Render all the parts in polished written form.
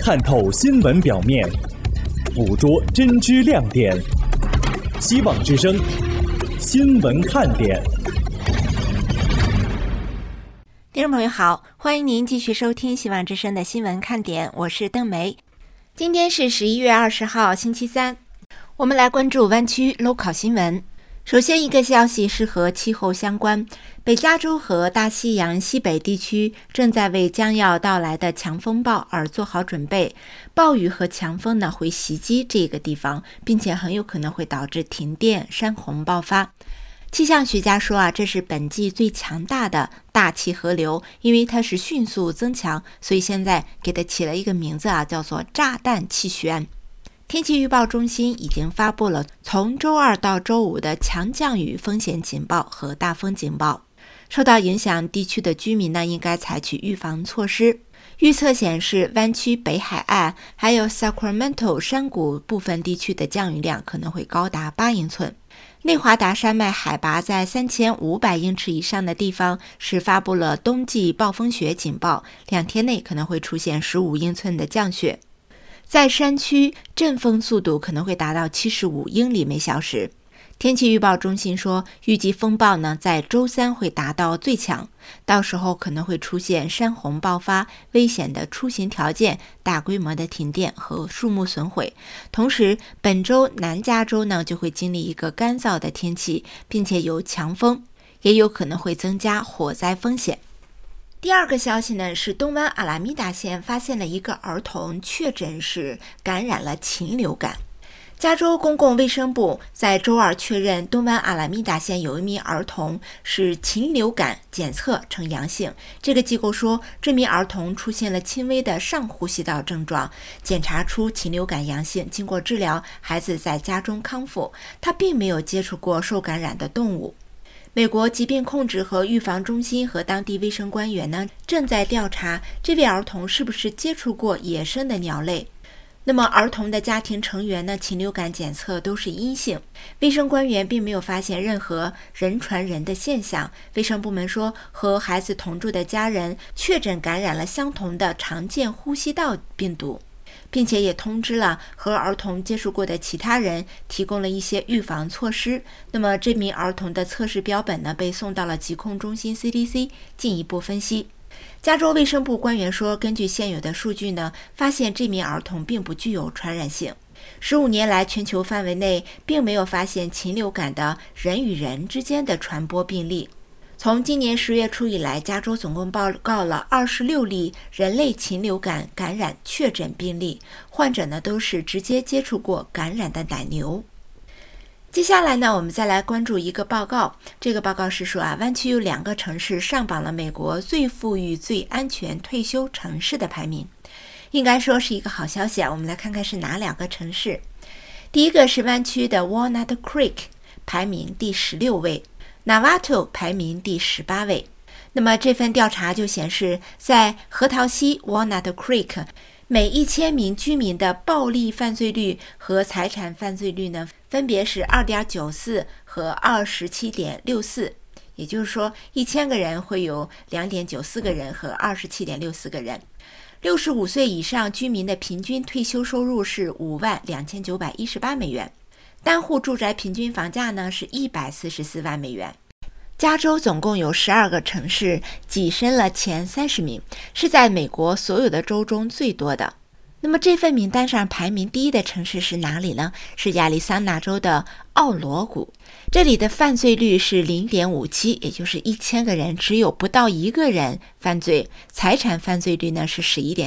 探透新闻表面，捕捉真知亮点。希望之声，新闻看点。 听众朋友好，欢迎您继续收听希望之声的新闻看点，我是邓梅。今天是11月20号星期三，我们来关注湾区 local 新闻。首先一个消息是和气候相关，北加州和大西洋西北地区正在为将要到来的强风暴而做好准备，暴雨和强风呢会袭击这个地方，并且很有可能会导致停电、山洪爆发。气象学家说这是本季最强大的大气河流，因为它是迅速增强，所以现在给它起了一个名字叫做炸弹气旋。天气预报中心已经发布了从周二到周五的强降雨风险警报和大风警报。受到影响地区的居民呢，应该采取预防措施。预测显示，湾区北海岸还有 Sacramento 山谷部分地区的降雨量可能会高达8英寸。内华达山脉海拔在3500英尺以上的地方是发布了冬季暴风雪警报，2天内可能会出现15英寸的降雪。在山区，阵风速度可能会达到75英里每小时。天气预报中心说，预计风暴呢在周三会达到最强，到时候可能会出现山洪爆发、危险的出行条件、大规模的停电和树木损毁。同时，本周南加州呢就会经历一个干燥的天气，并且有强风，也有可能会增加火灾风险。第二个消息呢是东湾阿拉米达县发现了一个儿童确诊是感染了禽流感。加州公共卫生部在周二确认东湾阿拉米达县有一名儿童是禽流感检测呈阳性。这个机构说，这名儿童出现了轻微的上呼吸道症状，检查出禽流感阳性，经过治疗，孩子在家中康复，他并没有接触过受感染的动物。美国疾病控制和预防中心和当地卫生官员呢，正在调查这位儿童是不是接触过野生的鸟类。那么儿童的家庭成员呢，禽流感检测都是阴性，卫生官员并没有发现任何人传人的现象。卫生部门说，和孩子同住的家人确诊感染了相同的常见呼吸道病毒，并且也通知了和儿童接触过的其他人，提供了一些预防措施。那么这名儿童的测试标本呢，被送到了疾控中心 CDC 进一步分析。加州卫生部官员说，根据现有的数据呢，发现这名儿童并不具有传染性。15年来，全球范围内并没有发现禽流感的人与人之间的传播病例。从今年10月初以来，加州总共报告了26例人类禽流感感染确诊病例，患者呢都是直接接触过感染的奶牛。接下来呢，我们再来关注一个报告。这个报告是说湾区有2个城市上榜了美国最富裕、最安全退休城市的排名，应该说是一个好消息我们来看看是哪2个城市。第一个是湾区的 Walnut Creek， 排名第16位。Novato 排名第18位。那么这份调查就显示，在核桃溪 Walnut Creek， 每1000名居民的暴力犯罪率和财产犯罪率呢，分别是 2.94 和 27.64， 也就是说1000个人会有 2.94 个人和 27.64 个人。65岁以上居民的平均退休收入是52918美元。单户住宅平均房价呢是144万美元。加州总共有12个城市跻身了前30名，是在美国所有的州中最多的。那么这份名单上排名第1的城市是哪里呢？是亚利桑那州的奥罗谷。这里的犯罪率是 0.57， 也就是1000个人只有不到1个人犯罪。财产犯罪率呢是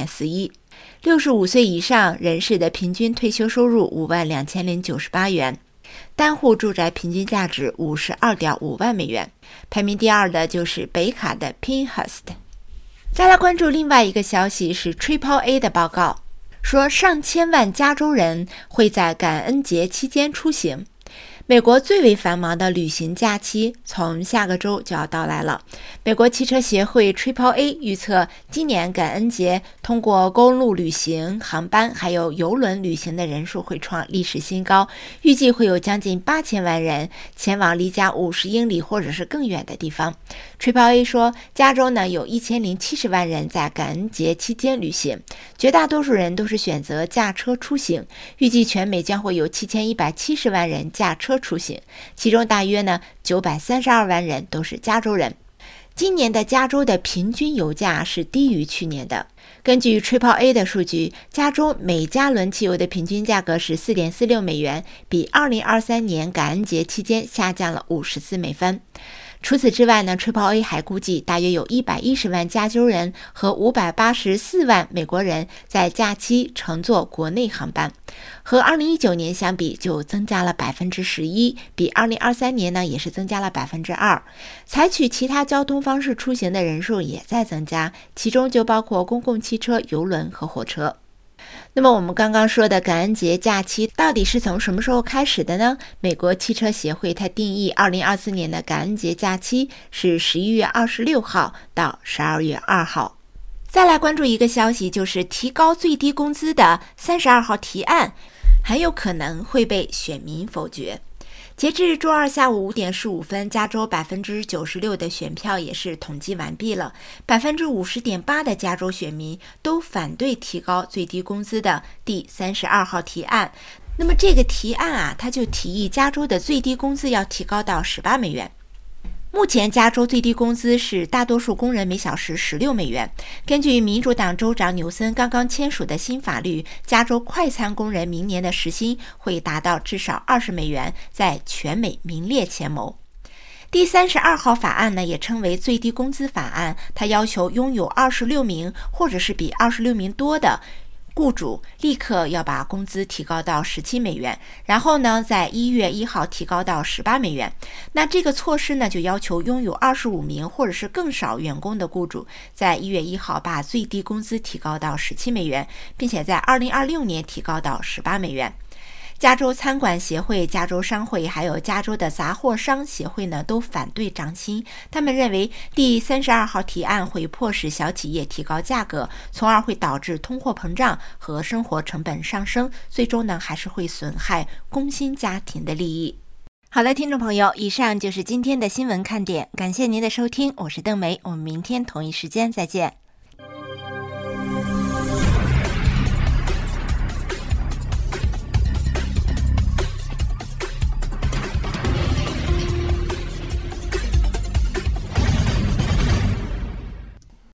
11.41。65岁以上人士的平均退休收入52098元，单户住宅平均价值 52.5 万美元。排名第2的就是北卡的 Pinehurst。 再来关注另外一个消息，是 AAA 的报告，说上千万加州人会在感恩节期间出行。美国最为繁忙的旅行假期从下个周就要到来了。美国汽车协会 AAA 预测，今年感恩节通过公路旅行、航班还有邮轮旅行的人数会创历史新高，预计会有将近8000万人前往离家50英里或者是更远的地方。 吹泡 A 说，加州呢有1070万人在感恩节期间旅行，绝大多数人都是选择驾车出行，预计全美将会有7170万人驾车出行，其中大约呢932万人都是加州人。今年的加州的平均油价是低于去年的。根据吹泡 A 的数据，加州每加仑汽油的平均价格是 4.46 美元，比2023年感恩节期间下降了54美分。除此之外呢，吹泡 A 还估计大约有110万加州人和584万美国人在假期乘坐国内航班，和2019年相比就增加了 11%， 比2023年呢也是增加了 2%。 采取其他交通方式出行的人数也在增加，其中就包括公共汽车、邮轮和火车。那么我们刚刚说的感恩节假期到底是从什么时候开始的呢？美国汽车协会它定义2024年的感恩节假期是11月26号到12月2号。再来关注一个消息，就是提高最低工资的32号提案很有可能会被选民否决。截至周二下午5点15分，加州 96% 的选票也是统计完毕了， 50.8% 的加州选民都反对提高最低工资的第32号提案。那么这个提案啊，它就提议加州的最低工资要提高到18美元。目前加州最低工资是大多数工人每小时16美元。根据民主党州长纽森刚刚签署的新法律，加州快餐工人明年的时薪会达到至少20美元，在全美名列前茅。第32号法案呢，也称为最低工资法案，它要求拥有26名或者是比26名多的雇主立刻要把工资提高到17美元，然后呢，在1月1号提高到18美元。那这个措施呢，就要求拥有25名或者是更少员工的雇主，在1月1号把最低工资提高到17美元，并且在2026年提高到18美元。加州餐馆协会、加州商会还有加州的杂货商协会呢，都反对涨薪。他们认为第32号提案会迫使小企业提高价格，从而会导致通货膨胀和生活成本上升，最终呢还是会损害工薪家庭的利益。好了，听众朋友，以上就是今天的新闻看点，感谢您的收听，我是邓梅，我们明天同一时间再见。